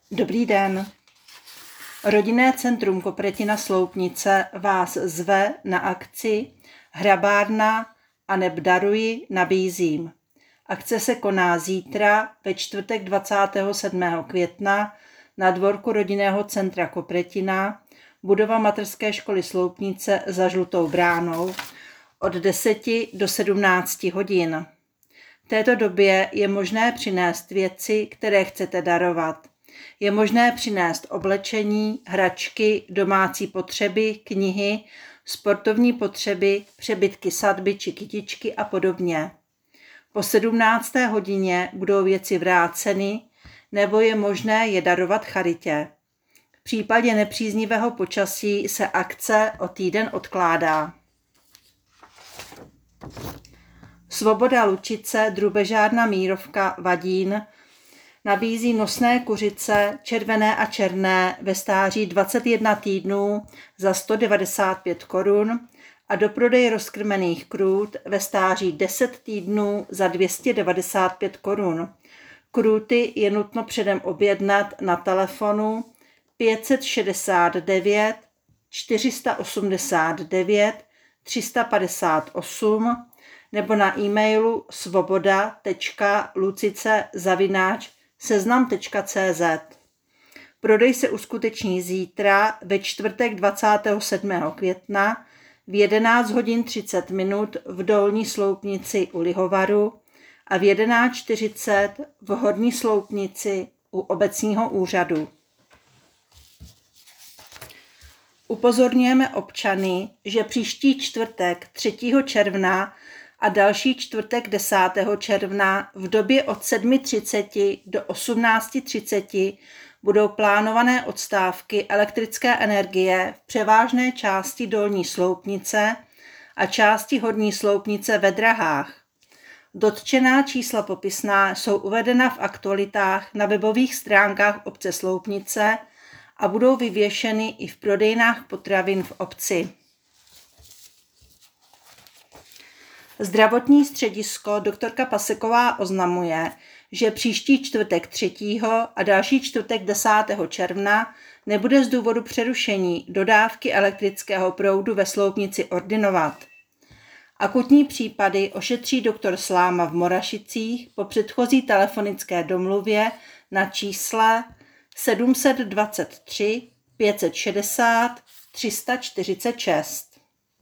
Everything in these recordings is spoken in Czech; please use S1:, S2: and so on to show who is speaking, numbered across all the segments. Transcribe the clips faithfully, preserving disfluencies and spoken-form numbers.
S1: Dobrý den. Rodinné centrum Kopretina Sloupnice vás zve na akci Hrabárna aneb daruji, nabízím. Akce se koná zítra ve čtvrtek dvacátého sedmého května na dvorku rodinného centra Kopretina, budova Mateřské školy Sloupnice za Žlutou bránou od deseti do sedmnácti hodin. V této době je možné přinést věci, které chcete darovat. Je možné přinést oblečení, hračky, domácí potřeby, knihy, sportovní potřeby, přebytky sadby či kytičky a podobně. Po sedmnácté hodině budou věci vráceny nebo je možné je darovat charitě. V případě nepříznivého počasí se akce o týden odkládá. Svoboda Lučice, Drubežárna Mírovka, Vadín nabízí nosné kuřice červené a černé ve stáří dvacet jedna týdnů za sto devadesát pět korun a do prodeje rozkrmených krůt ve stáří deset týdnů za dvě stě devadesát pět korun. Krůty je nutno předem objednat na telefonu pět set šedesát devět čtyři sta osmdesát devět tři sta padesát osm nebo na e-mailu svoboda tečka lucice zavináč seznam tečka cé zet. Prodej se uskuteční zítra ve čtvrtek dvacátého sedmého května v jedenáct hodin třicet minut v Dolní Sloupnici u Lihovaru a v jedenáct čtyřicet v Horní Sloupnici u obecního úřadu. Upozorňujeme občany, že příští čtvrtek třetího června a další čtvrtek desátého června v době od sedm třicet do osmnáct třicet budou plánované odstávky elektrické energie v převážné části Dolní Sloupnice a části Horní Sloupnice ve Drahách. Dotčená čísla popisná jsou uvedena v aktualitách na webových stránkách obce Sloupnice a budou vyvěšeny i v prodejnách potravin v obci. Zdravotní středisko doktorka Paseková oznamuje, že příští čtvrtek třetího a další čtvrtek desátého června nebude z důvodu přerušení dodávky elektrického proudu ve Sloupnici ordinovat. Akutní případy ošetří doktor Sláma v Morašicích po předchozí telefonické domluvě na čísle sedm set dvacet tři pět set šedesát tři sta čtyřicet šest.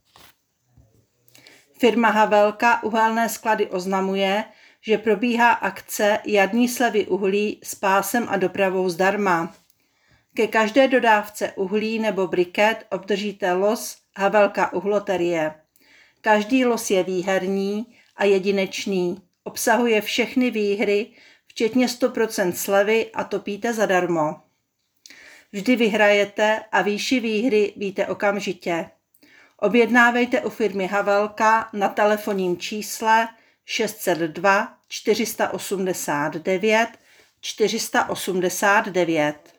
S1: Firma Havelka uhelné sklady oznamuje, že probíhá akce jarní slevy uhlí s pásem a dopravou zdarma. Ke každé dodávce uhlí nebo briket obdržíte los Havelka uhloterie. Každý los je výherní a jedinečný. Obsahuje všechny výhry, včetně sto procent slevy a topíte zadarmo. Vždy vyhrajete a výši výhry víte okamžitě. Objednávejte u firmy Havelka na telefonním čísle šest set dva čtyři sta osmdesát devět čtyři sta osmdesát devět.